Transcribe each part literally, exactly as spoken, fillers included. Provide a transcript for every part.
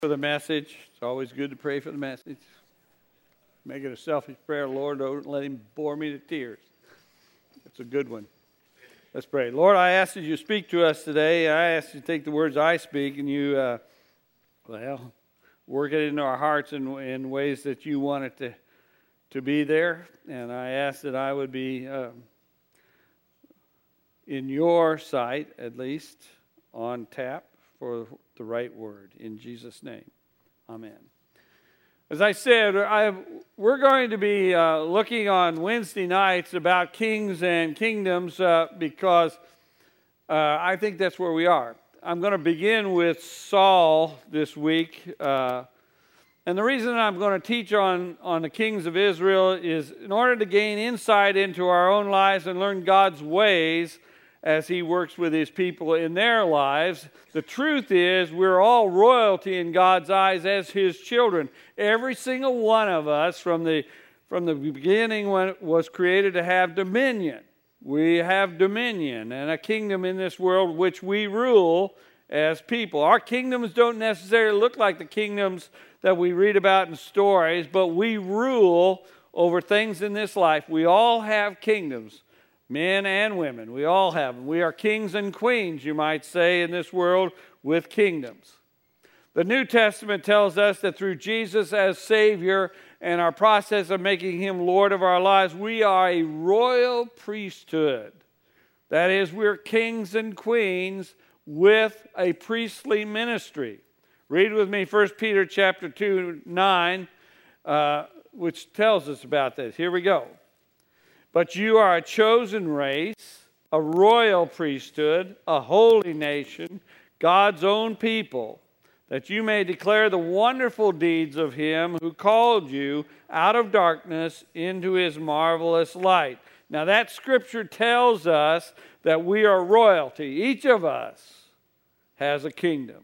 For the message. It's always good to pray for the message. Make it a selfish prayer. Lord, don't let him bore me to tears. It's a good one. Let's pray. Lord, I ask that you speak to us today. I ask you to take the words I speak and you, uh, well, work it into our hearts in, in ways that you want it to, to be there. And I ask that I would be, um, in your sight, at least, on tap for the right word. In Jesus' name, amen. As I said, I, we're going to be uh, looking on Wednesday nights about kings and kingdoms uh, because uh, I think that's where we are. I'm going to begin with Saul this week. Uh, and the reason I'm going to teach on, on the kings of Israel is in order to gain insight into our own lives and learn God's ways as he works with his people in their lives. The truth is, we're all royalty in God's eyes as his children. Every single one of us from the, from the beginning when it was created to have dominion. We have dominion and a kingdom in this world which we rule as people. Our kingdoms don't necessarily look like the kingdoms that we read about in stories, but we rule over things in this life. We all have kingdoms. Men and women, we all have them. We are kings and queens, you might say, in this world with kingdoms. The New Testament tells us that through Jesus as Savior and our process of making him Lord of our lives, we are a royal priesthood. That is, we're kings and queens with a priestly ministry. Read with me First Peter chapter two, nine, uh, which tells us about this. Here we go. But you are a chosen race, a royal priesthood, a holy nation, God's own people, that you may declare the wonderful deeds of him who called you out of darkness into his marvelous light. Now that scripture tells us that we are royalty. Each of us has a kingdom.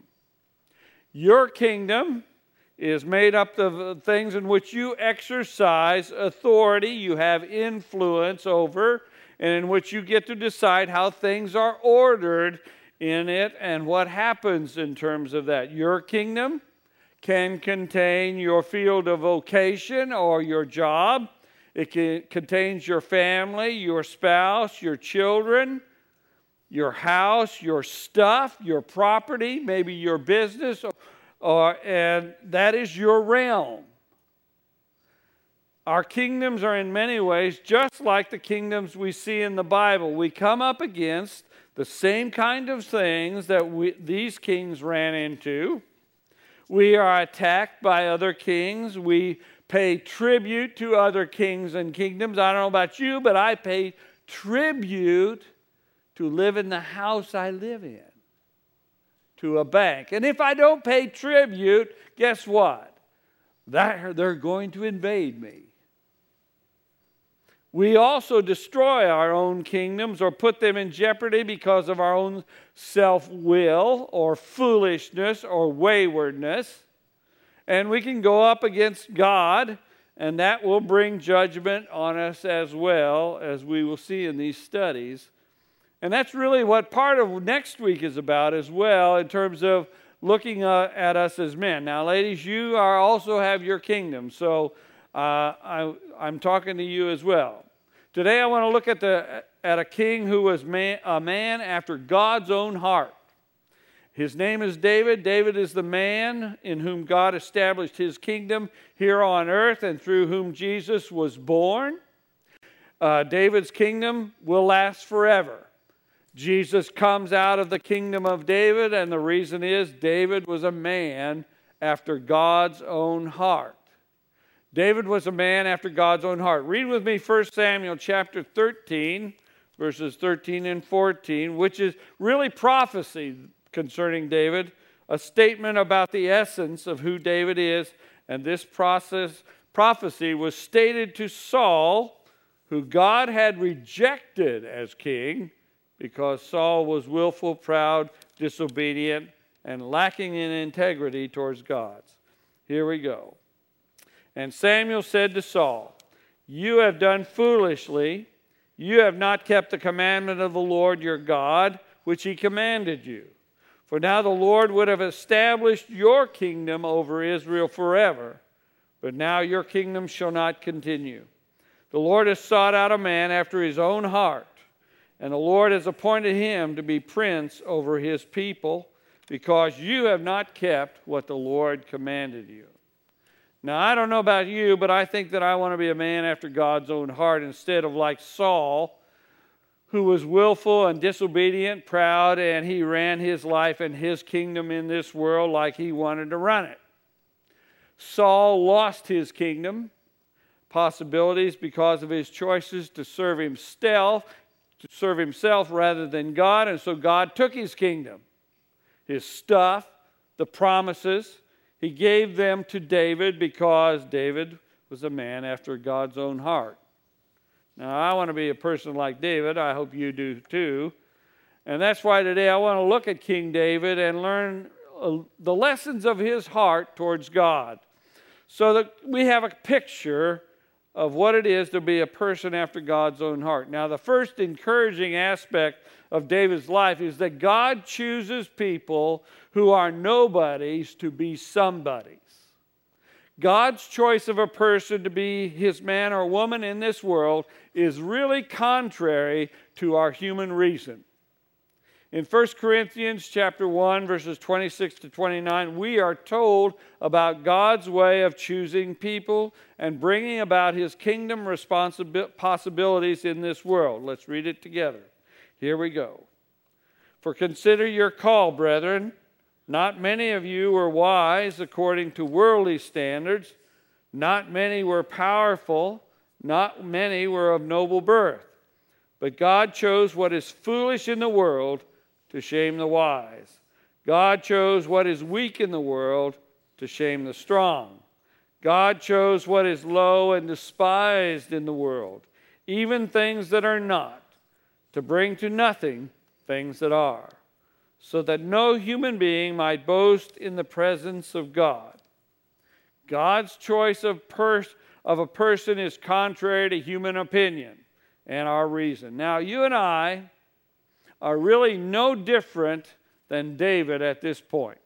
Your kingdom is made up of things in which you exercise authority, you have influence over, and in which you get to decide how things are ordered in it and what happens in terms of that. Your kingdom can contain your field of vocation or your job. It can, contains your family, your spouse, your children, your house, your stuff, your property, maybe your business, or Uh, and that is your realm. Our kingdoms are in many ways just like the kingdoms we see in the Bible. We come up against the same kind of things that we, these kings ran into. We are attacked by other kings. We pay tribute to other kings and kingdoms. I don't know about you, but I pay tribute to live in the house I live in, to a bank. And if I don't pay tribute, guess what? That, they're going to invade me. We also destroy our own kingdoms or put them in jeopardy because of our own self-will or foolishness or waywardness. And we can go up against God, and that will bring judgment on us as well, as we will see in these studies. And that's really what part of next week is about as well, in terms of looking uh, at us as men. Now, ladies, you are also have your kingdom, so uh, I, I'm talking to you as well. Today I want to look at, the, at a king who was man, a man after God's own heart. His name is David. David is the man in whom God established his kingdom here on earth and through whom Jesus was born. Uh, David's kingdom will last forever. Jesus comes out of the kingdom of David, and the reason is David was a man after God's own heart. David was a man after God's own heart. Read with me First Samuel chapter thirteen, verses thirteen and fourteen, which is really prophecy concerning David, a statement about the essence of who David is. And this process, prophecy was stated to Saul, who God had rejected as king, because Saul was willful, proud, disobedient, and lacking in integrity towards God. Here we go. And Samuel said to Saul, "You have done foolishly. You have not kept the commandment of the Lord your God, which he commanded you. For now the Lord would have established your kingdom over Israel forever, but now your kingdom shall not continue. The Lord has sought out a man after his own heart, and the Lord has appointed him to be prince over his people, because you have not kept what the Lord commanded you. Now, I don't know about you, but I think that I want to be a man after God's own heart instead of like Saul, who was willful and disobedient, proud, and he ran his life and his kingdom in this world like he wanted to run it. Saul lost his kingdom possibilities because of his choices to serve himself, to serve himself rather than God, and so God took his kingdom, his stuff, the promises. He gave them to David because David was a man after God's own heart. Now, I want to be a person like David. I hope you do too. And that's why today I want to look at King David and learn uh, the lessons of his heart towards God, so that we have a picture of what it is to be a person after God's own heart. Now, the first encouraging aspect of David's life is that God chooses people who are nobodies to be somebodies. God's choice of a person to be his man or woman in this world is really contrary to our human reason. In First Corinthians chapter one, verses twenty-six to twenty-nine, we are told about God's way of choosing people and bringing about his kingdom responsibi- possibilities in this world. Let's read it together. Here we go. For consider your call, brethren. Not many of you were wise according to worldly standards. Not many were powerful. Not many were of noble birth. But God chose what is foolish in the world to shame the wise. God chose what is weak in the world to shame the strong. God chose what is low and despised in the world, even things that are not, to bring to nothing things that are, so that no human being might boast in the presence of God. God's choice of, pers- of a person is contrary to human opinion and our reason. Now, you and I are really no different than David at this point.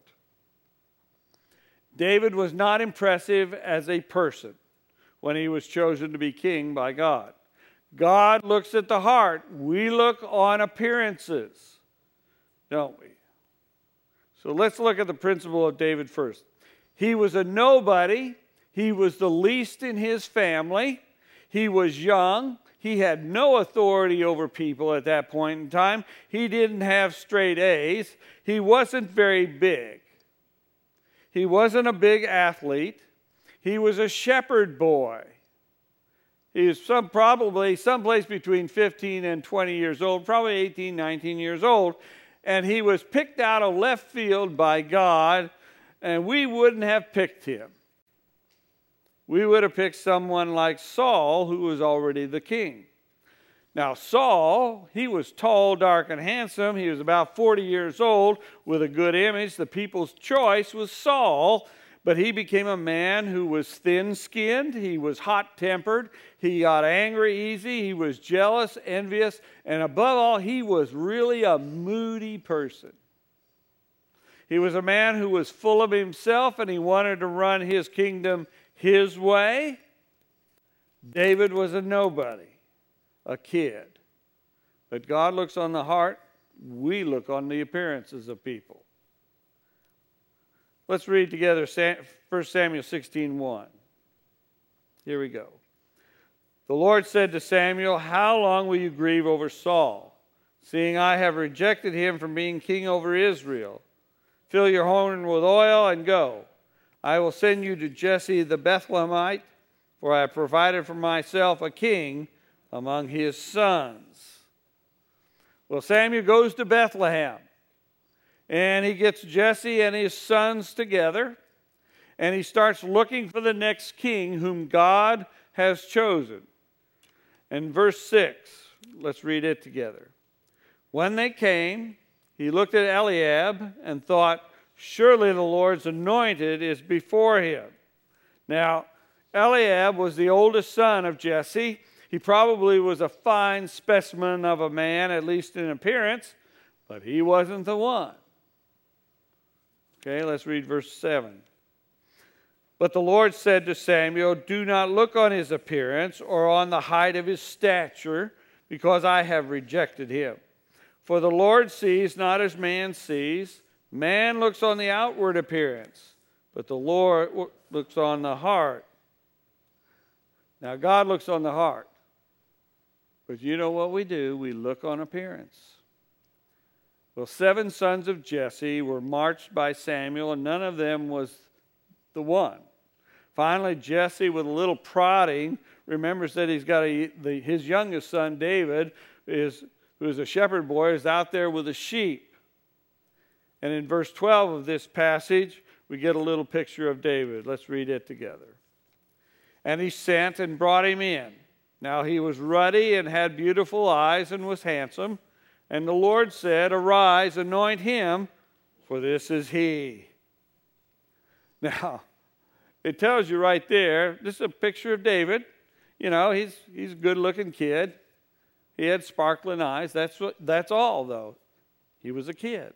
David was not impressive as a person when he was chosen to be king by God. God looks at the heart. We look on appearances, don't we? So let's look at the principle of David first. He was a nobody. He was the least in his family. He was young. He had no authority over people at that point in time. He didn't have straight A's. He wasn't very big. He wasn't a big athlete. He was a shepherd boy. He was some, probably someplace between fifteen and twenty years old, probably eighteen, nineteen years old. And he was picked out of left field by God, and we wouldn't have picked him. We would have picked someone like Saul, who was already the king. Now, Saul, he was tall, dark, and handsome. He was about forty years old with a good image. The people's choice was Saul, but he became a man who was thin-skinned. He was hot-tempered. He got angry easy. He was jealous, envious, and above all, he was really a moody person. He was a man who was full of himself, and he wanted to run his kingdom his way. David was a nobody, a kid. But God looks on the heart. We look on the appearances of people. Let's read together First Samuel sixteen one. Here we go. The Lord said to Samuel, "How long will you grieve over Saul, seeing I have rejected him from being king over Israel? Fill your horn with oil and go. I will send you to Jesse the Bethlehemite, for I have provided for myself a king among his sons." Well, Samuel goes to Bethlehem, and he gets Jesse and his sons together, and he starts looking for the next king whom God has chosen. And verse six, let's read it together. When they came, he looked at Eliab and thought, "Surely the Lord's anointed is before him." Now, Eliab was the oldest son of Jesse. He probably was a fine specimen of a man, at least in appearance, but he wasn't the one. Okay, let's read verse seven. But the Lord said to Samuel, do not look on his appearance or on the height of his stature, because I have rejected him. For the Lord sees not as man sees. Man looks on the outward appearance, but the Lord looks on the heart. Now, God looks on the heart. But you know what we do? We look on appearance. Well, seven sons of Jesse were marched by Samuel, and none of them was the one. Finally, Jesse, with a little prodding, remembers that he's got a, the, his youngest son, David, is, who is a shepherd boy, is out there with the sheep. And in verse twelve of this passage, we get a little picture of David. Let's read it together. And he sent and brought him in. Now he was ruddy and had beautiful eyes and was handsome. And the Lord said, arise, anoint him, for this is he. Now, it tells you right there, this is a picture of David. You know, he's he's a good-looking kid. He had sparkling eyes. That's what. That's all, though. He was a kid.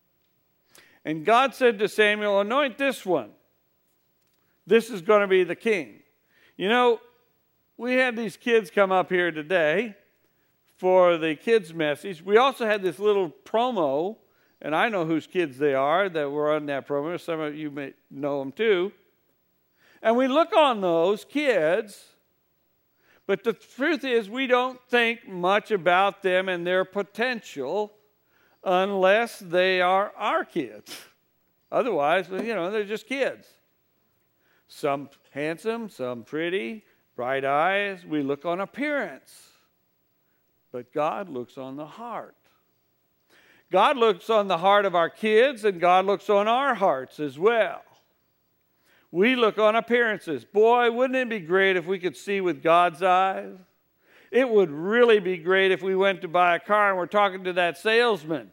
And God said to Samuel, anoint this one. This is going to be the king. You know, we had these kids come up here today for the kids' message. We also had this little promo, and I know whose kids they are that were on that promo. Some of you may know them too. And we look on those kids, but the truth is we don't think much about them and their potential unless they are our kids. Otherwise, you know, they're just kids. Some handsome, some pretty, bright eyes. We look on appearance. But God looks on the heart. God looks on the heart of our kids, and God looks on our hearts as well. We look on appearances. Boy, wouldn't it be great if we could see with God's eyes? It would really be great if we went to buy a car and we're talking to that salesman.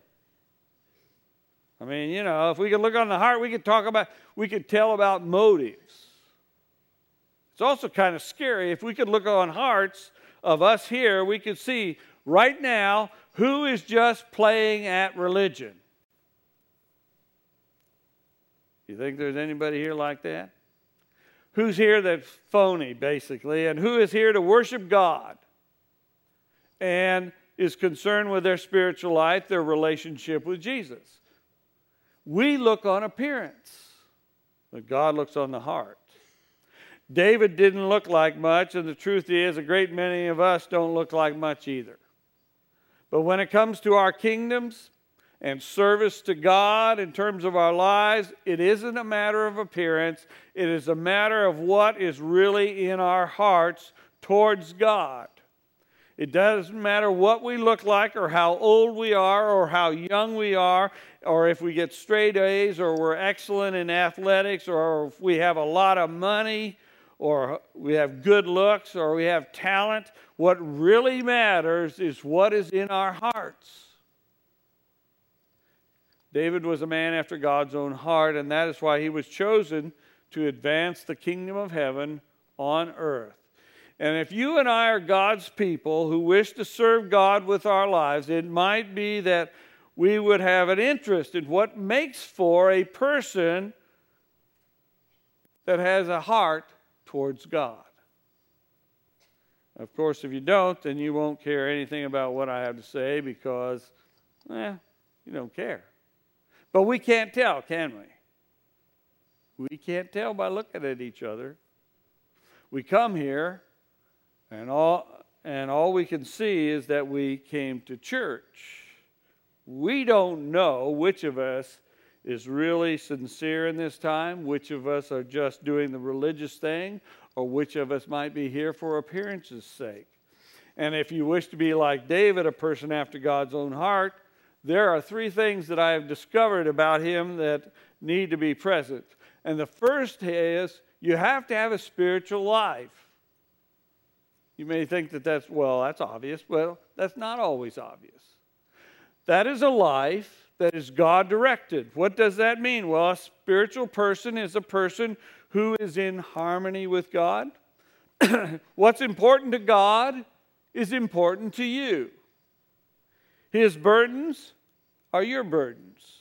I mean, you know, if we could look on the heart, we could talk about, we could tell about motives. It's also kind of scary. If we could look on hearts of us here, we could see right now who is just playing at religion. You think there's anybody here like that? Who's here that's phony, basically, and who is here to worship God and is concerned with their spiritual life, their relationship with Jesus? We look on appearance, but God looks on the heart. David didn't look like much, and the truth is a great many of us don't look like much either. But when it comes to our kingdoms and service to God in terms of our lives, it isn't a matter of appearance. It is a matter of what is really in our hearts towards God. It doesn't matter what we look like or how old we are or how young we are or if we get straight A's or we're excellent in athletics or if we have a lot of money or we have good looks or we have talent. What really matters is what is in our hearts. David was a man after God's own heart, and that is why he was chosen to advance the kingdom of heaven on earth. And if you and I are God's people who wish to serve God with our lives, it might be that we would have an interest in what makes for a person that has a heart towards God. Of course, if you don't, then you won't care anything about what I have to say because, eh, you don't care. But we can't tell, can we? We can't tell by looking at each other. We come here, and all, and all we can see is that we came to church. We don't know which of us is really sincere in this time, which of us are just doing the religious thing, or which of us might be here for appearance's sake. And if you wish to be like David, a person after God's own heart, there are three things that I have discovered about him that need to be present. And the first is you have to have a spiritual life. You may think that that's, well, that's obvious. Well, that's not always obvious. That is a life that is God-directed. What does that mean? Well, a spiritual person is a person who is in harmony with God. What's important to God is important to you. His burdens are your burdens.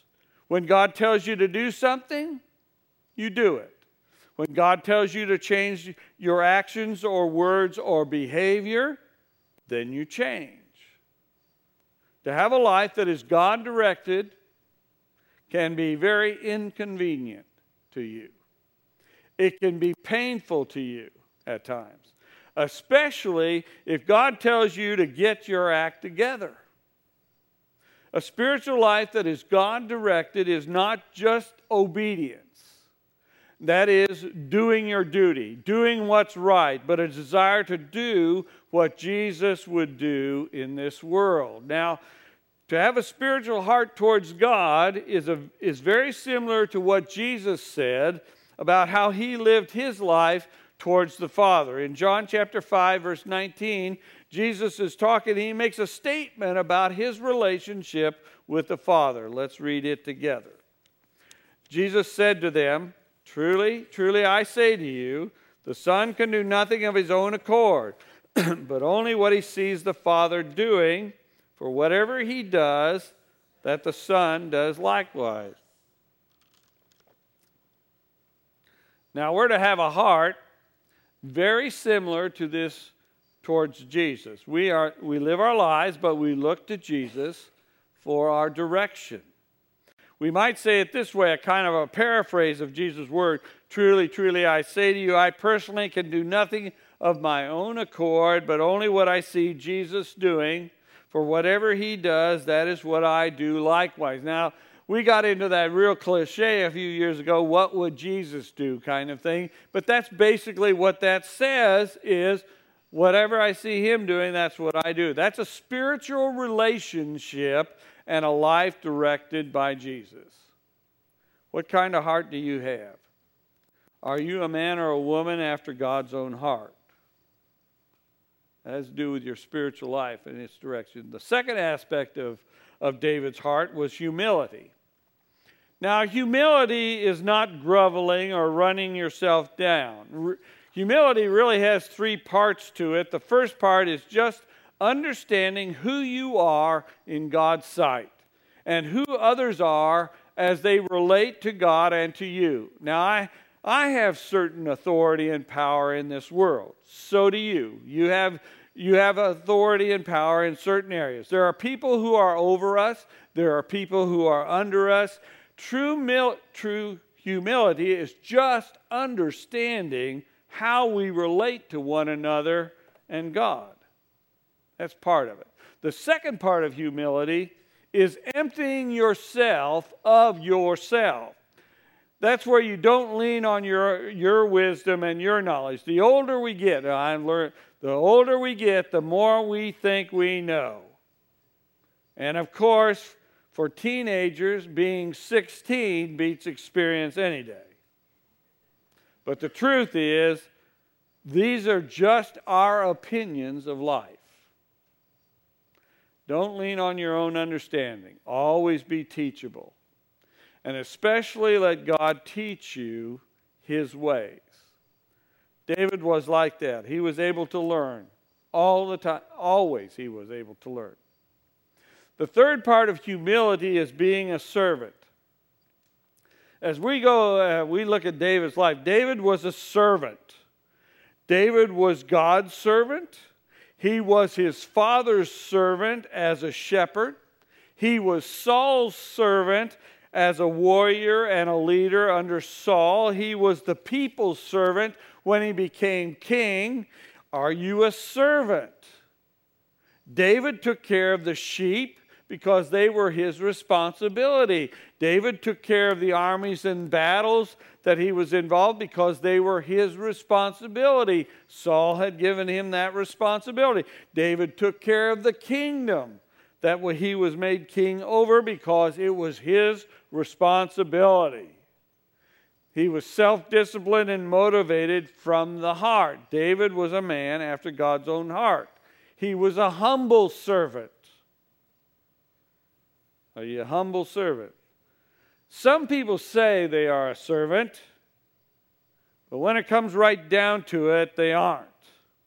When God tells you to do something, you do it. When God tells you to change your actions or words or behavior, then you change. To have a life that is God-directed can be very inconvenient to you. It can be painful to you at times, especially if God tells you to get your act together. A spiritual life that is God-directed is not just obedience. That is, doing your duty, doing what's right, but a desire to do what Jesus would do in this world. Now, to have a spiritual heart towards God is, a, is very similar to what Jesus said about how he lived his life towards the Father. In John chapter five, verse nineteen, Jesus is talking, he makes a statement about his relationship with the Father. Let's read it together. Jesus said to them, Truly, truly I say to you, the Son can do nothing of his own accord, but only what he sees the Father doing, for whatever he does, that the Son does likewise. Now we're to have a heart very similar to this towards Jesus. We are we live our lives, but we look to Jesus for our direction. We might say it this way, a kind of a paraphrase of Jesus' word, Truly, truly, I say to you, I personally can do nothing of my own accord, but only what I see Jesus doing. For whatever he does, that is what I do likewise. Now, we got into that real cliche a few years ago, what would Jesus do kind of thing. But that's basically what that says is, whatever I see him doing, that's what I do. That's a spiritual relationship and a life directed by Jesus. What kind of heart do you have? Are you a man or a woman after God's own heart? That has to do with your spiritual life and its direction. The second aspect of, of David's heart was humility. Now, humility is not groveling or running yourself down. Re- humility really has three parts to it. The first part is just understanding who you are in God's sight and who others are as they relate to God and to you. Now, I, I have certain authority and power in this world. So do you. You have, you have authority and power in certain areas. There are people who are over us. There are people who are under us. True, mil- true humility is just understanding how we relate to one another and God. That's part of it. The second part of humility is emptying yourself of yourself. That's where you don't lean on your, your wisdom and your knowledge. The older we get, I learned, the older we get, the more we think we know. And of course, for teenagers, being sixteen beats experience any day. But the truth is, these are just our opinions of life. Don't lean on your own understanding. Always be teachable. And especially let God teach you his ways. David was like that. He was able to learn. All the time. Always he was able to learn. The third part of humility is being a servant. As we go, uh, we look at David's life. David was a servant. David was God's servant. He was his father's servant as a shepherd. He was Saul's servant as a warrior and a leader under Saul. He was the people's servant when he became king. Are you a servant? David took care of the sheep because they were his responsibility. David took care of the armies and battles that he was involved because they were his responsibility. Saul had given him that responsibility. David took care of the kingdom that he was made king over because it was his responsibility. He was self-disciplined and motivated from the heart. David was a man after God's own heart. He was a humble servant. Are you a humble servant? Some people say they are a servant, but when it comes right down to it, they aren't.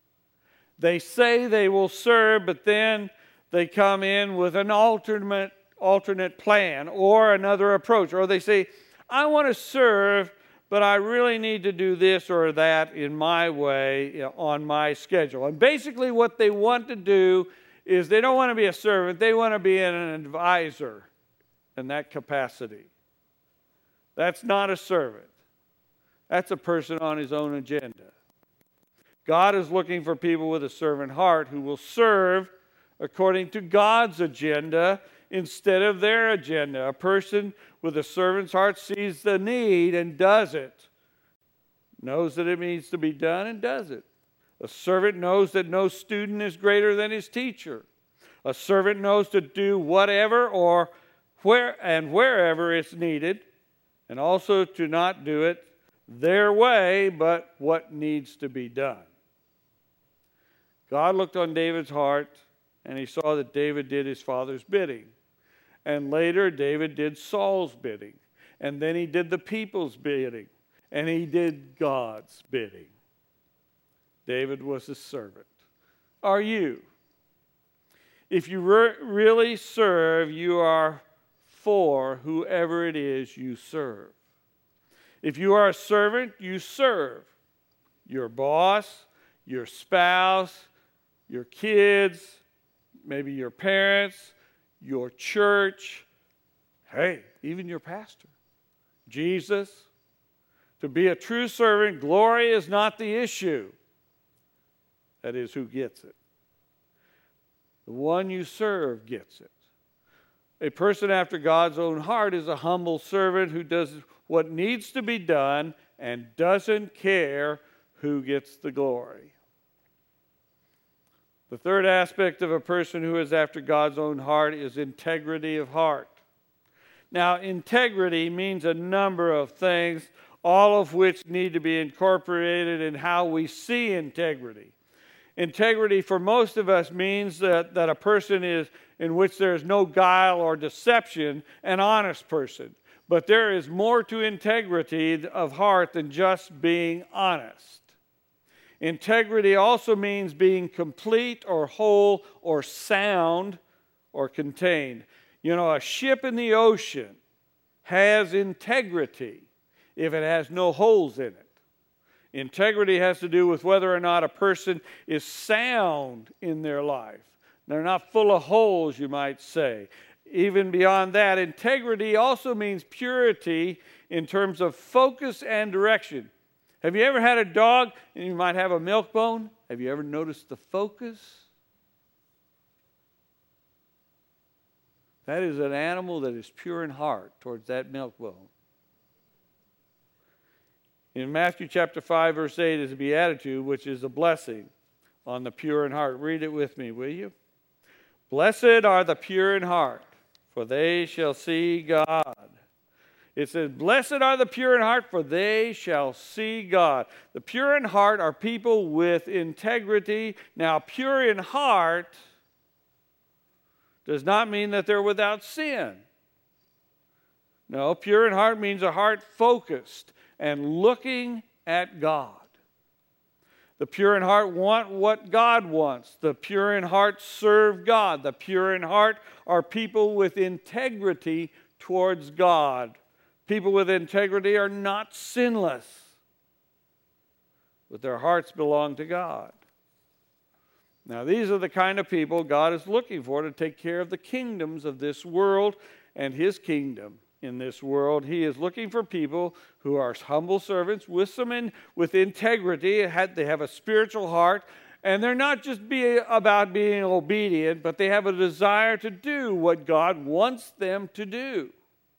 They say they will serve, but then they come in with an alternate, alternate plan or another approach. Or they say, I want to serve, but I really need to do this or that in my way, you know, on my schedule. And basically what they want to do is they don't want to be a servant. They want to be an advisor in that capacity. That's not a servant. That's a person on his own agenda. God is looking for people with a servant heart who will serve according to God's agenda instead of their agenda. A person with a servant's heart sees the need and does it. Knows that it needs to be done and does it. A servant knows that no student is greater than his teacher. A servant knows to do whatever or where and wherever it's needed, and also to not do it their way, but what needs to be done. God looked on David's heart, and he saw that David did his father's bidding. And later, David did Saul's bidding. And then he did the people's bidding. And he did God's bidding. David was a servant. Are you? If you re- really serve, you are for whoever it is you serve. If you are a servant, you serve your boss, your spouse, your kids, maybe your parents, your church, hey, even your pastor, Jesus. To be a true servant, glory is not the issue. That is, who gets it. The one you serve gets it. A person after God's own heart is a humble servant who does what needs to be done and doesn't care who gets the glory. The third aspect of a person who is after God's own heart is integrity of heart. Now, integrity means a number of things, all of which need to be incorporated in how we see integrity. Integrity for most of us means that, that a person is in which there is no guile or deception, an honest person. But there is more to integrity of heart than just being honest. Integrity also means being complete or whole or sound or contained. You know, a ship in the ocean has integrity if it has no holes in it. Integrity has to do with whether or not a person is sound in their life. They're not full of holes, you might say. Even beyond that, integrity also means purity in terms of focus and direction. Have you ever had a dog and you might have a milk bone? Have you ever noticed the focus? That is an animal that is pure in heart towards that milk bone. In Matthew chapter five, verse eight is a beatitude, which is a blessing on the pure in heart. Read it with me, will you? Blessed are the pure in heart, for they shall see God. It says, blessed are the pure in heart, for they shall see God. The pure in heart are people with integrity. Now, pure in heart does not mean that they're without sin. No, pure in heart means a heart focused and looking at God. The pure in heart want what God wants. The pure in heart serve God. The pure in heart are people with integrity towards God. People with integrity are not sinless, but their hearts belong to God. Now, these are the kind of people God is looking for to take care of the kingdoms of this world and His kingdom in this world. He is looking for people who are humble servants with some in, with integrity. They have a spiritual heart, and they're not just be, about being obedient, but they have a desire to do what God wants them to do.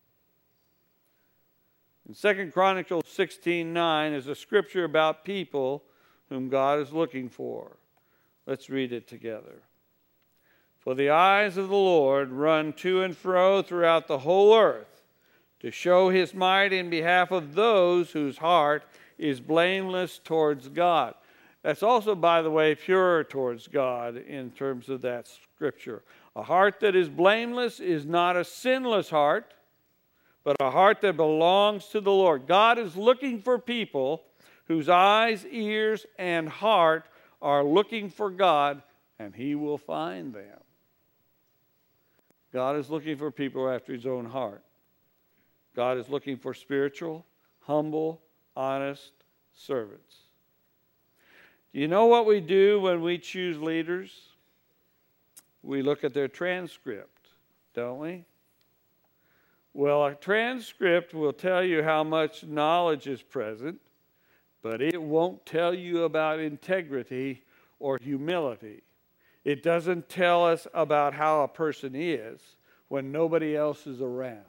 In Second Chronicles sixteen nine is a scripture about people whom God is looking for. Let's read it together. For the eyes of the Lord run to and fro throughout the whole earth, to show His might in behalf of those whose heart is blameless towards God. That's also, by the way, pure towards God in terms of that scripture. A heart that is blameless is not a sinless heart, but a heart that belongs to the Lord. God is looking for people whose eyes, ears, and heart are looking for God, and He will find them. God is looking for people after his own heart. God is looking for spiritual, humble, honest servants. Do you know what we do when we choose leaders? We look at their transcript, don't we? Well, a transcript will tell you how much knowledge is present, but it won't tell you about integrity or humility. It doesn't tell us about how a person is when nobody else is around.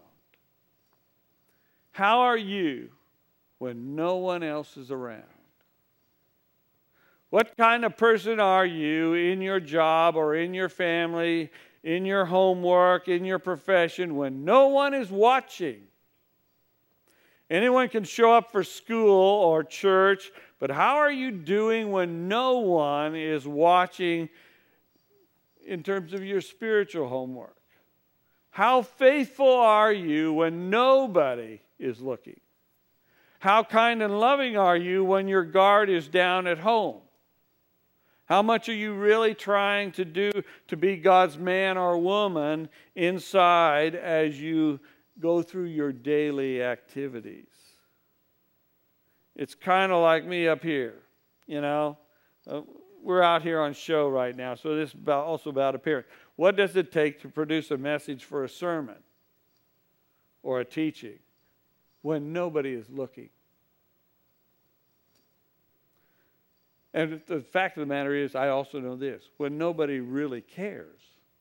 How are you when no one else is around? What kind of person are you in your job or in your family, in your homework, in your profession, when no one is watching? Anyone can show up for school or church, but how are you doing when no one is watching in terms of your spiritual homework? How faithful are you when nobody is looking? How kind and loving are you when your guard is down at home? How much are you really trying to do to be God's man or woman inside as you go through your daily activities? It's kind of like me up here, you know. Uh, we're out here on show right now, so this is about, also about appearance. What does it take to produce a message for a sermon or a teaching when nobody is looking? And the fact of the matter is, I also know this, when nobody really cares.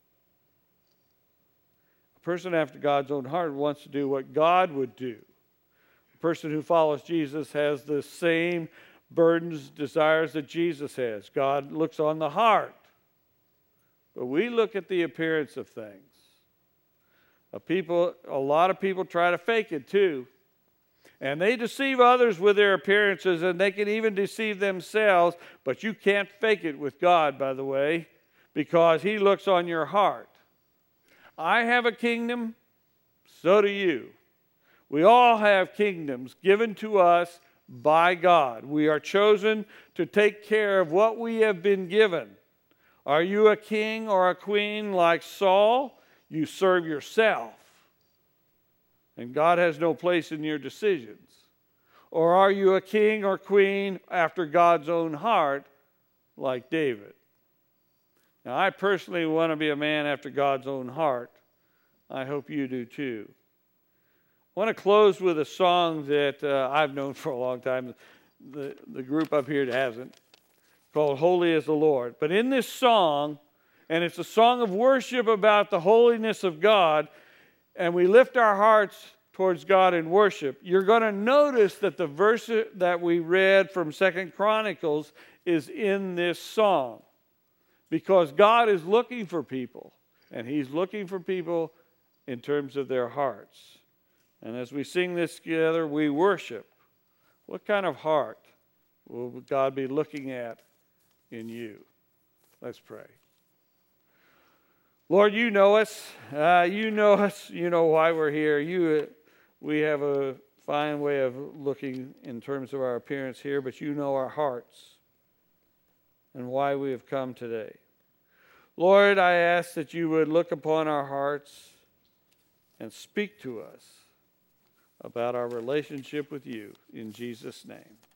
A person after God's own heart wants to do what God would do. A person who follows Jesus has the same burdens, desires that Jesus has. God looks on the heart. But we look at the appearance of things. A, people, a lot of people try to fake it too. And they deceive others with their appearances, and they can even deceive themselves. But you can't fake it with God, by the way, because He looks on your heart. I have a kingdom, so do you. We all have kingdoms given to us by God. We are chosen to take care of what we have been given. Are you a king or a queen like Saul? You serve yourself. And God has no place in your decisions. Or are you a king or queen after God's own heart like David? Now, I personally want to be a man after God's own heart. I hope you do too. I want to close with a song that uh, I've known for a long time. The, the group up here hasn't. Called Holy is the Lord. But in this song, and it's a song of worship about the holiness of God, and we lift our hearts towards God in worship, you're going to notice that the verse that we read from Second Chronicles is in this song. Because God is looking for people, and He's looking for people in terms of their hearts. And as we sing this together, we worship. What kind of heart will God be looking at in you? Let's pray. Lord, you know us. Uh, you know us. You know why we're here. You, uh, we have a fine way of looking in terms of our appearance here, but you know our hearts and why we have come today. Lord, I ask that you would look upon our hearts and speak to us about our relationship with you in Jesus' name.